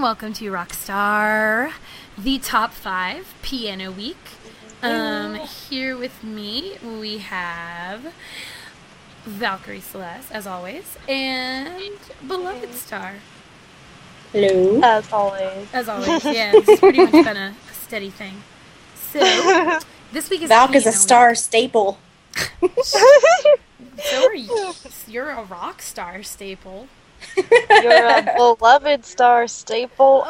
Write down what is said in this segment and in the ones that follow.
welcome to Rockstar, the top 5 piano week. Here with me we have Valkyrie Celeste, as always, and Beloved Star. Hello. As always. As always, yeah. This has pretty much been a steady thing. So, this week is Valk is a star week. staple. So are you. You're a rock star staple. You're a beloved star staple.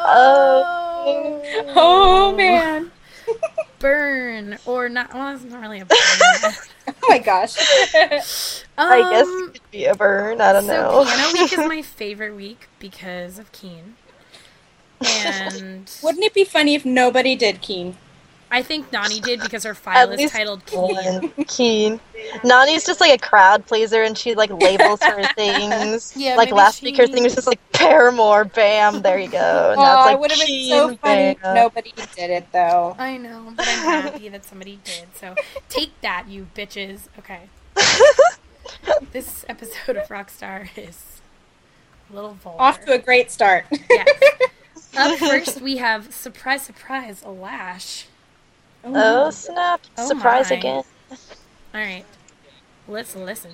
Oh man. Burn. Or not. Well, it's not really a burn. Oh my gosh. I guess it could be a burn. I don't know. Piano Week is my favorite week because of Keen. And wouldn't it be funny if nobody did Keen? I think Nani did because her file At is titled Keen. Keen. Nani's just like a crowd pleaser and she like labels her things. Yeah, like maybe last week her thing was just like Paramore, bam, there you go. And now it's like it would have been Keen, so funny if bam. nobody did it though. I know, but I'm happy that somebody did. So take that, you bitches. Okay. This episode of Rockstar is a little vulgar. Off to a great start. Yes. Up first we have, surprise, surprise, a Lash. Oh snap. Oh, Surprise my. again. Alright. Let's listen.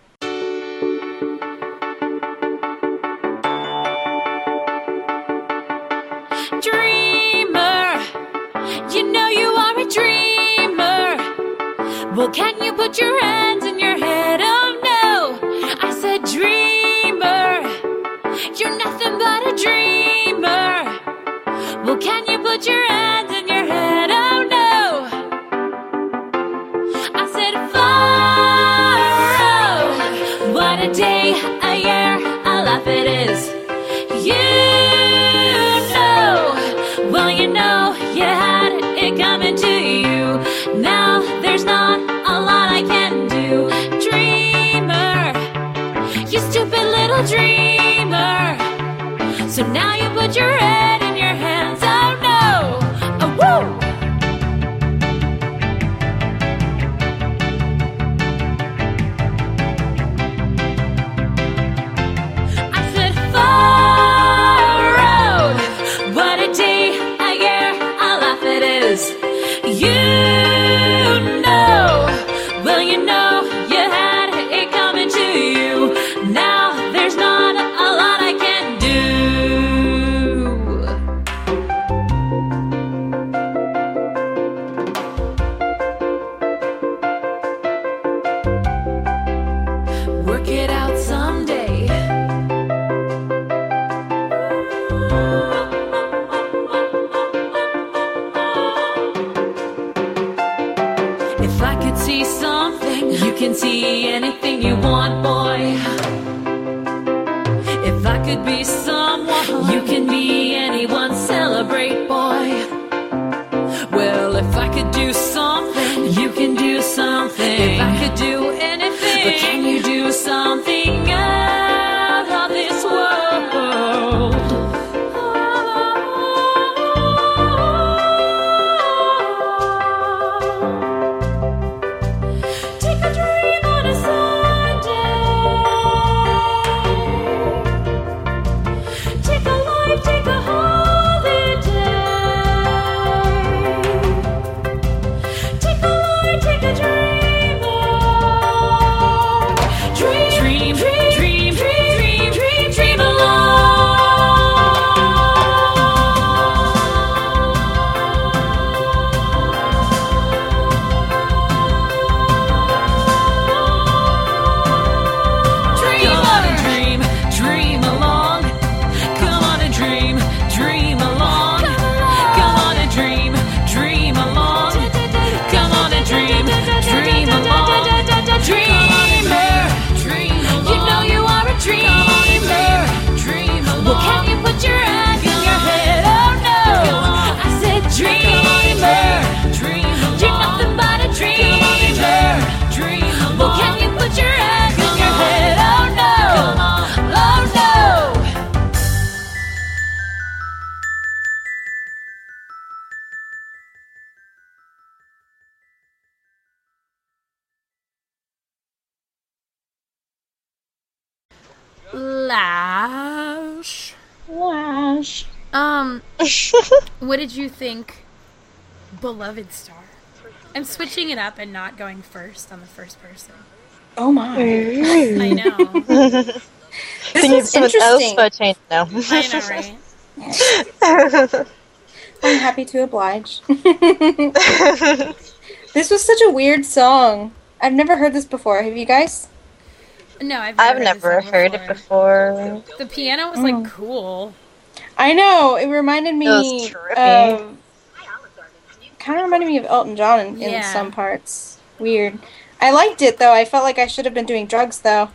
Dreamer, you know you are a dreamer. Well, can you put your hands in your head? Oh no, I said dreamer, you're nothing but a dreamer. Well, can you put your hands in your head? Oh no, I said far, oh, what a day, a year, a life it is. Well, you know you had it coming to you. Now there's not a lot I can do. Dreamer, you stupid little dreamer. So now you put your head in your hands. Oh no, oh woo. I said far road, what a day, a year, a life it is. You know, well you know you had it coming to you. Now there's not a lot I can do. Work it out someday. If I could see something, you can see anything you want, boy. If I could be someone, you can be anyone, celebrate, boy. Well, if I could do something, you can do something. If I could do anything, but can you do something out of this world? Take a dream on a Sunday. Take a life, take a holiday. Take a life, take a dreamer. Dream, dream, dream, dream, dream, dream, dream Dream along. Come on and dream, dream along. Come on and dream, dream along. Come on and dream, dream along. Dreamer, you know you are a dreamer. Well, can you put your hands in your head? Oh no, I said dreamer. You're nothing but a dreamer. Well, can you put your hands in your head? Oh no, oh no. Lash. Lash. What did you think Beloved Star? I'm switching it up and not going first on the first person. Oh my. I know. Thinking of was someone else, but change now. I know, right? I'm happy to oblige. This was such a weird song. I've never heard this before. Have you guys? No, I've never heard it before. The piano was like cool. I know. It reminded me It was trippy. of... Kind of reminded me of Elton John in Yeah. some parts. Weird. I liked it, though. I felt like I should have been doing drugs, though.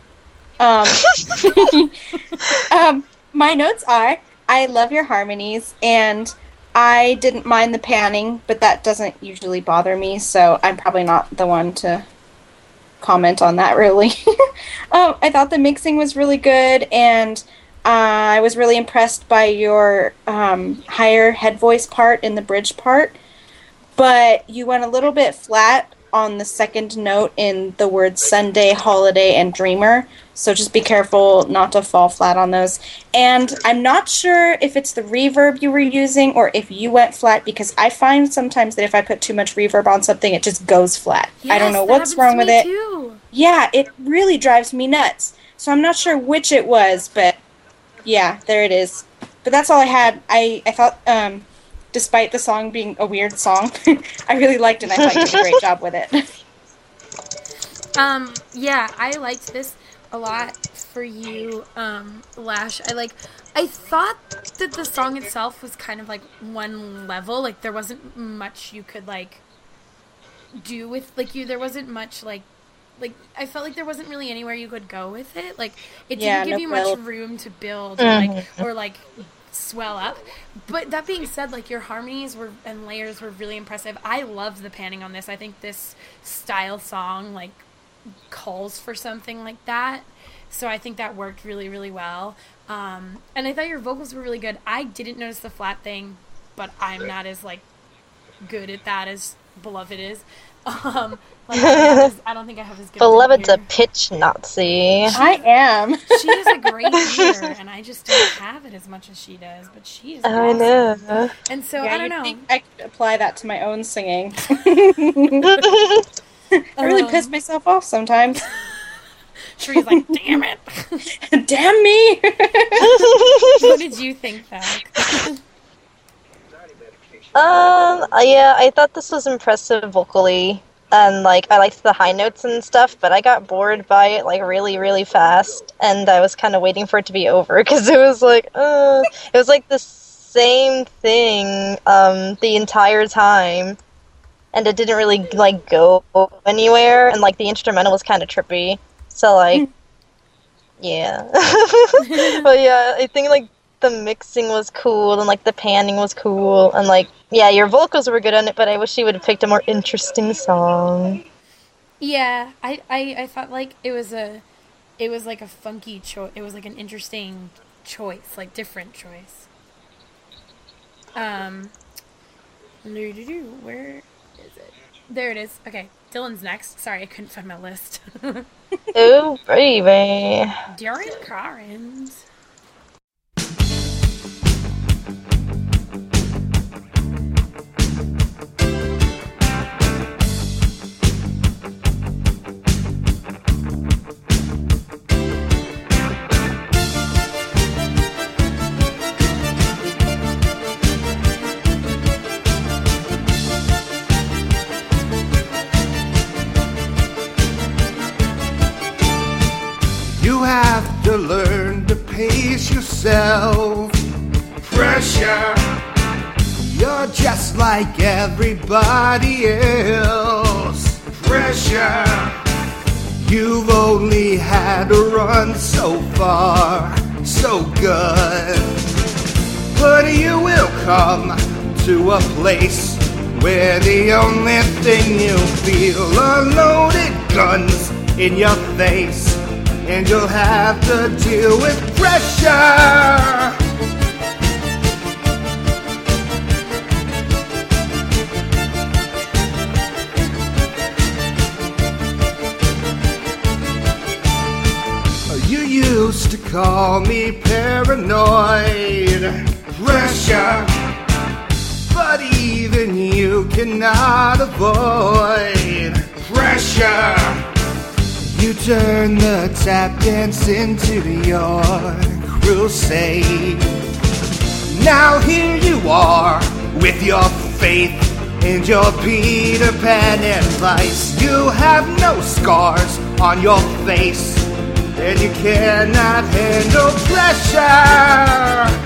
My notes are, I love your harmonies, and I didn't mind the panning, but that doesn't usually bother me, so I'm probably not the one to comment on that, really. I thought the mixing was really good, and I was really impressed by your higher head voice part in the bridge part, but you went a little bit flat on the second note in the words Sunday, Holiday, and Dreamer, so just be careful not to fall flat on those. And I'm not sure if it's the reverb you were using or if you went flat, because I find sometimes that if I put too much reverb on something, it just goes flat. I don't know what's wrong with it. Too. Yeah, it really drives me nuts. So I'm not sure which it was, but yeah, there it is. But that's all I had. I thought, despite the song being a weird song, I really liked it, and I thought you did a great job with it. Yeah, I liked this a lot for you, Lash. I thought that the song itself was kind of like one level. Like, there wasn't much you could, like, do with, like, there wasn't much, like, I felt like there wasn't really anywhere you could go with it. Like, it didn't give you much room to build or swell up. But that being said, like, your harmonies and layers were really impressive. I loved the panning on this. I think this style song, like, calls for something like that. So I think that worked really, really well. And I thought your vocals were really good. I didn't notice the flat thing, but I'm not as, like, good at that as Beloved is. I don't think I have as good. Beloved's a pitch Nazi. I am. She is a great leader, and I just don't have it as much as she does. But she is. I awesome. know. And so Yeah, I don't you'd know. think I could apply that to my own singing. I really piss myself off sometimes. She's like, damn it. Damn me! What did you think, Zach? Yeah, I thought this was impressive vocally, and, like, I liked the high notes and stuff, but I got bored by it, like, really, really fast, and I was kind of waiting for it to be over, because it was like, it was like the same thing, the entire time, and it didn't really, like, go anywhere, and, like, the instrumental was kind of trippy, so, like, yeah. But, yeah, I think, like, the mixing was cool, and, like, the panning was cool, and, like, yeah, your vocals were good on it, but I wish you would have picked a more interesting song. Yeah, I thought, like, it was like a funky choice. It was like an interesting choice, like, different choice. Where is it? There it is. Okay, Dylan's next. Sorry, I couldn't find my list. Oh, baby. Darren Carnes. You have to learn to pace yourself. Pressure. You're just like everybody else. Pressure. You've only had to run so far, so good. But you will come to a place where the only thing you feel are loaded guns in your face. And you'll have to deal with pressure. You used to call me paranoid. Pressure. cannot avoid. Pressure. You turn the tap dance into your crusade. Now here you are with your faith and your Peter Pan advice. You have no scars on your face, and you cannot handle pressure.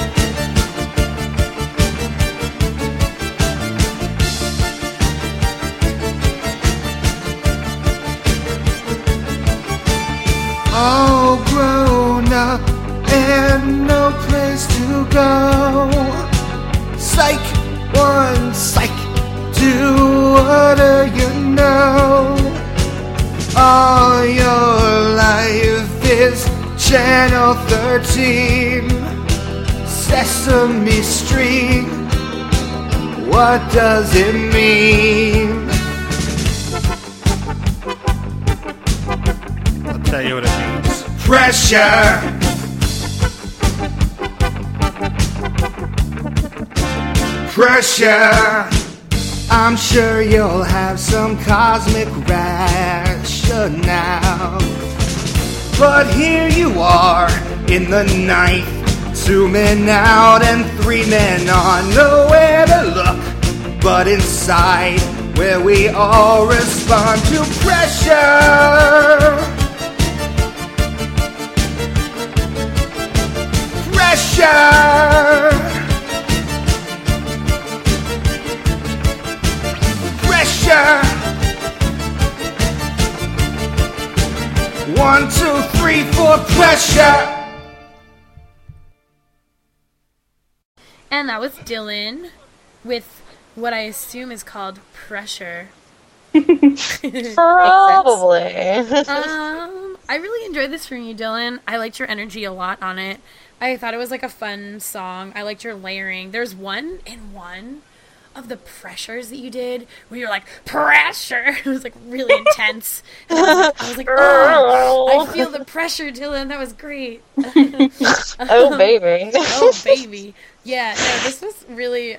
All grown up and no place to go. Psych, one psych, two, what do you know? All your life is Channel 13, Sesame Street. What does it mean? I'll tell you what it means. Pressure. Pressure. I'm sure you'll have some cosmic rationale, but here you are in the night, 2 men out and 3 men on. Nowhere to look but inside, where we all respond to pressure. Pressure. Pressure. 1, 2, 3, 4, pressure. And that was Dylan with what I assume is called Pressure. Probably. I really enjoyed this from you, Dylan. I liked your energy a lot on it. I thought it was like a fun song. I liked your layering. There's one of the pressures that you did where you're like, pressure. It was like really intense. And I was like, oh, I feel the pressure, Dylan. That was great. Oh, baby. Oh, baby. Yeah, no, this was really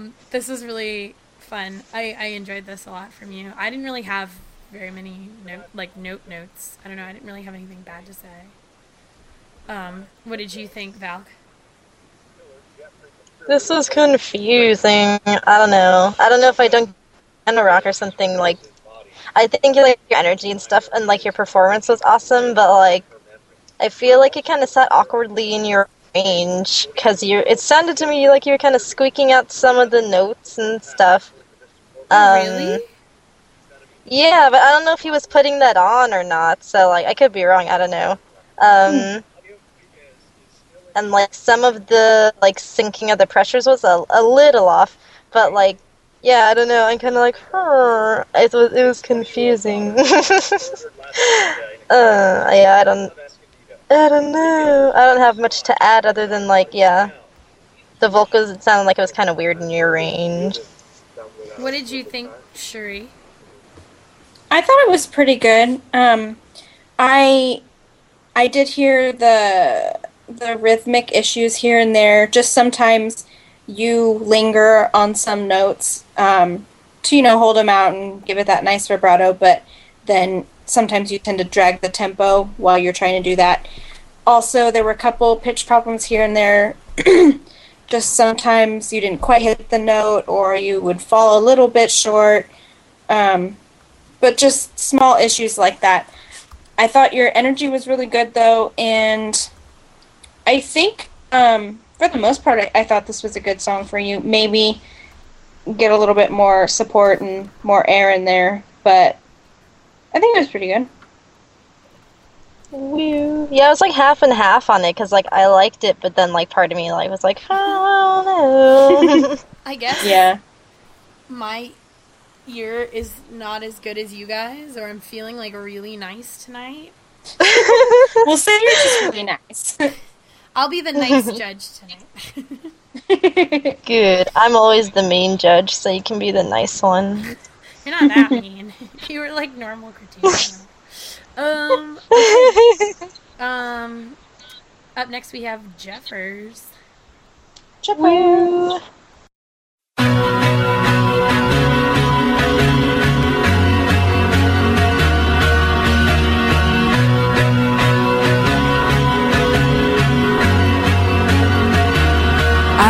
fun. I enjoyed this a lot from you. I didn't really have very many notes. I don't know. I didn't really have anything bad to say. What did you think, Val? This was confusing. I don't know. I don't know if I don't get a rock or something. Like, I think like your energy and stuff and like your performance was awesome, but like I feel like it kind of sat awkwardly in your range because it sounded to me like you were kind of squeaking out some of the notes and stuff. Really? Yeah, but I don't know if he was putting that on or not. So like I could be wrong. I don't know. And like some of the like syncing of the pressures was a little off, but like yeah, I don't know. I'm kind of like, it was confusing. Yeah, I don't know. I don't have much to add other than like yeah, the vocals. It sounded like it was kind of weird in your range. What did you think, Shuri? I thought it was pretty good. I did hear the rhythmic issues here and there. Just sometimes you linger on some notes to hold them out and give it that nice vibrato, but then sometimes you tend to drag the tempo while you're trying to do that. Also, there were a couple pitch problems here and there. Just sometimes you didn't quite hit the note or you would fall a little bit short. But just small issues like that. I thought your energy was really good, though, and I think, for the most part, I thought this was a good song for you. Maybe get a little bit more support and more air in there, but I think it was pretty good. Yeah, it was like half and half on it, because like I liked it, but then like part of me like was like, oh no. I guess. Yeah. My ear is not as good as you guys, or I'm feeling like really nice tonight. We'll say you're just really nice. I'll be the nice judge tonight. Good. I'm always the mean judge, so you can be the nice one. You're not that mean. You were like normal critiques. Okay. Up next we have Jeffers. Jeffers.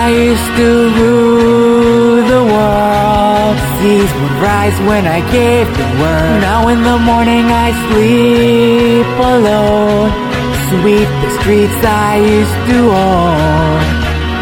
I used to rule the world. Seas would rise when I gave the word. Now in the morning I sleep alone. Sweep the streets I used to own.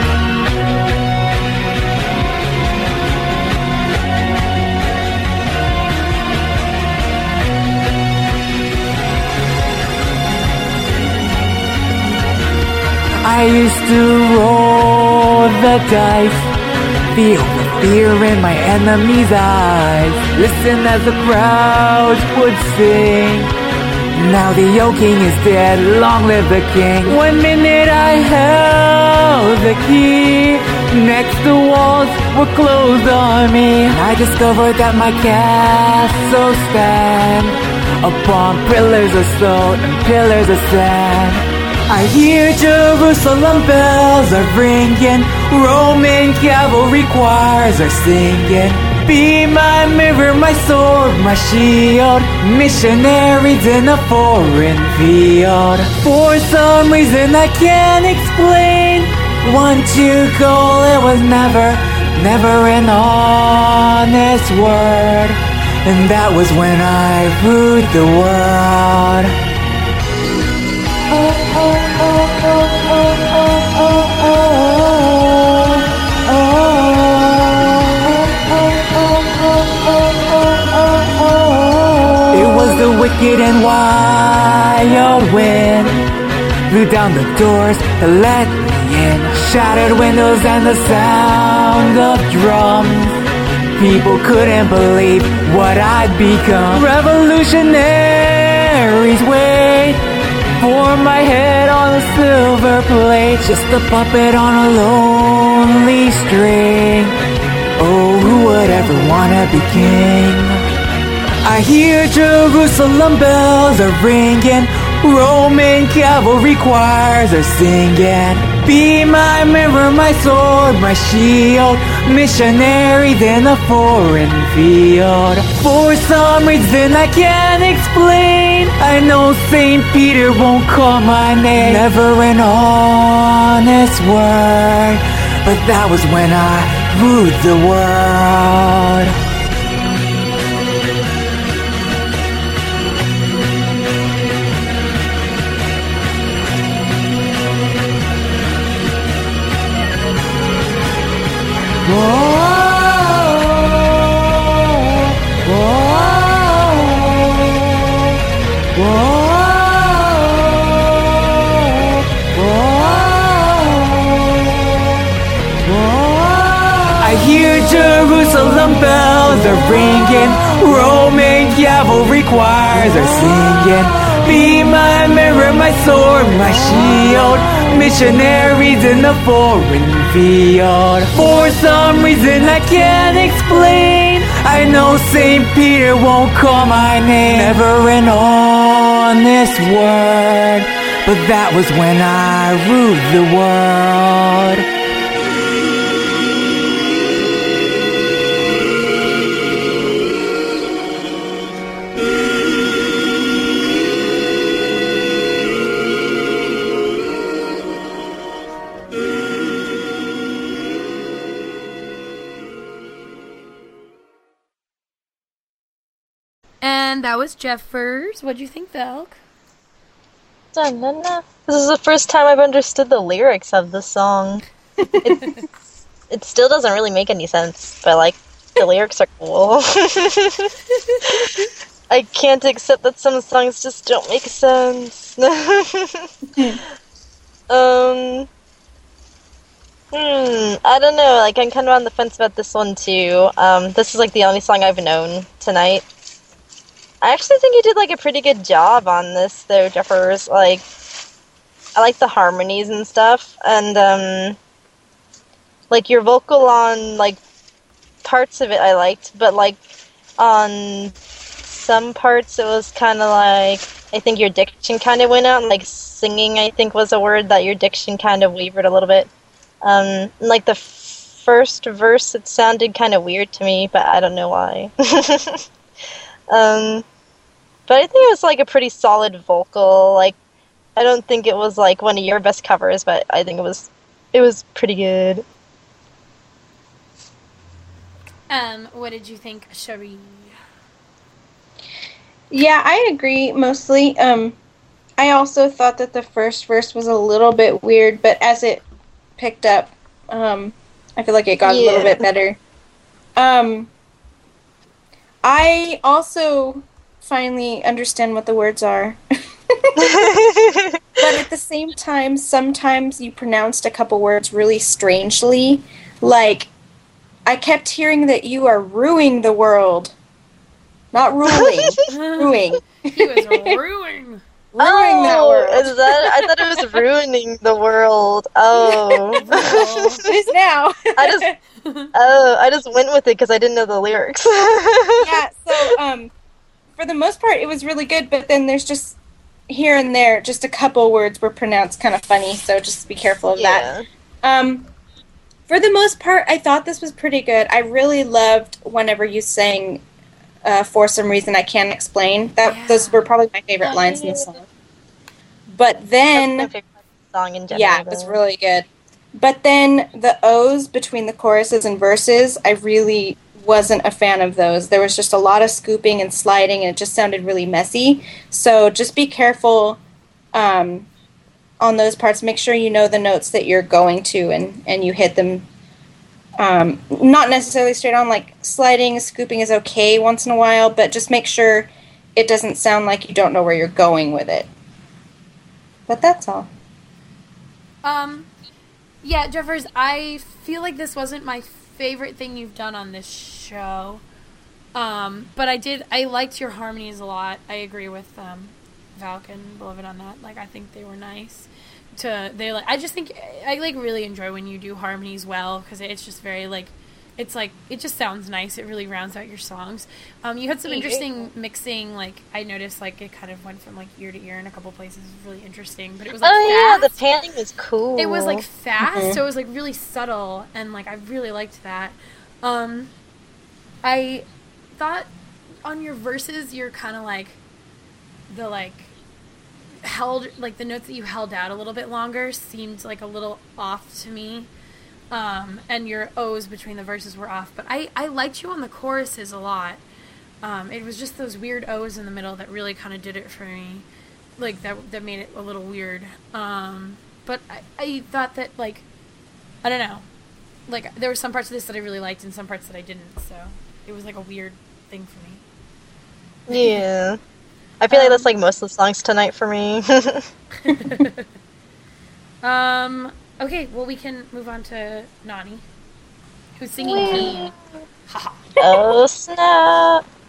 I used to roll the dice, feel the fear in my enemy's eyes, listen as the crowds would sing. Now the old king is dead, long live the king. 1 minute I held the key, next the walls were closed on me. I discovered that my castle stand upon pillars of stone and pillars of sand. I hear Jerusalem bells are ringing, Roman cavalry choirs are singing. Be my mirror, my sword, my shield, missionaries in a foreign field. For some reason I can't explain, once you go it was never an honest word. And that was when I ruled the world. It was the wicked and wild wind blew down the doors to let me in, shattered windows and the sound of drums. People couldn't believe what I'd become. Revolutionaries wait for my head on a silver plate, just a puppet on a lonely string. Oh, who would ever wanna be king? I hear Jerusalem bells are ringing, Roman cavalry choirs are singing. Be my mirror, my sword, my shield, missionaries in a foreign field. For some reason I can't explain, I know St. Peter won't call my name. Never an honest word, but that was when I ruled the world. I hear Jerusalem bells are ringing, Roman cavalry choirs are singing. Be my mirror, my sword, my shield, missionaries in a foreign field. For some reason I can't explain, I know St. Peter won't call my name. Never an honest word, but that was when I ruled the world. And that was Jeffers. What'd you think, Velk? This is the first time I've understood the lyrics of the song. It still doesn't really make any sense, but like the lyrics are cool. I can't accept that some songs just don't make sense. I don't know, like I'm kind of on the fence about this one too. This is like the only song I've known tonight. I actually think you did like a pretty good job on this though, Jeffers. Like, I like the harmonies and stuff, and like your vocal on like parts of it I liked, but like on some parts it was kind of like, I think your diction kind of went out, and like singing I think was a word that your diction kind of wavered a little bit. Like the first verse it sounded kind of weird to me, but I don't know why. But I think it was like a pretty solid vocal. Like, I don't think it was like one of your best covers, but I think it was pretty good. What did you think, Cherie? Yeah, I agree mostly. I also thought that the first verse was a little bit weird, but as it picked up, I feel like it got a little bit better. I also finally understand what the words are. But at the same time, sometimes you pronounced a couple words really strangely. Like, I kept hearing that you are ruining the world. Not ruling. Ruining. He was ruining. Ruining that world. Is that? I thought it was ruining the world. Oh. It is now. I just went with it because I didn't know the lyrics. Yeah, so, for the most part, it was really good, but then there's just, here and there, just a couple words were pronounced kind of funny, so just be careful of that. For the most part, I thought this was pretty good. I really loved whenever you sang For Some Reason I Can't Explain. Those were probably my favorite lines in the song. But then... That's my favorite song in general. Yeah, it was really good. But then the O's between the choruses and verses, I really wasn't a fan of those. There was just a lot of scooping and sliding, and it just sounded really messy. So just be careful on those parts. Make sure you know the notes that you're going to, and you hit them. Not necessarily straight on, like sliding, scooping is okay once in a while, but just make sure it doesn't sound like you don't know where you're going with it. But that's all. Yeah, Jeffers, I feel like this wasn't my favorite thing you've done on this show. But I liked your harmonies a lot. I agree with Valk and Beloved on that. Like, I think they were nice. I just think I like really enjoy when you do harmonies well, because it's just very like, it's like, it just sounds nice. It really rounds out your songs. You had some interesting mixing. Like, I noticed like it kind of went from like ear to ear in a couple places. It was really interesting, but it was like fast. Yeah, the panning was cool. It was like fast, so it was like really subtle, and like I really liked that. I thought on your verses you're kind of like the the notes that you held out a little bit longer seemed like a little off to me. And your O's between the verses were off, but I liked you on the choruses a lot. It was just those weird O's in the middle that really kind of did it for me, like that made it a little weird. But I thought that, like, I don't know, like there were some parts of this that I really liked and some parts that I didn't, so it was like a weird thing for me. Yeah, I feel like that's like most of the songs tonight for me. Okay, well, we can move on to Nani, who's singing Keen. Haha. Oh, snap.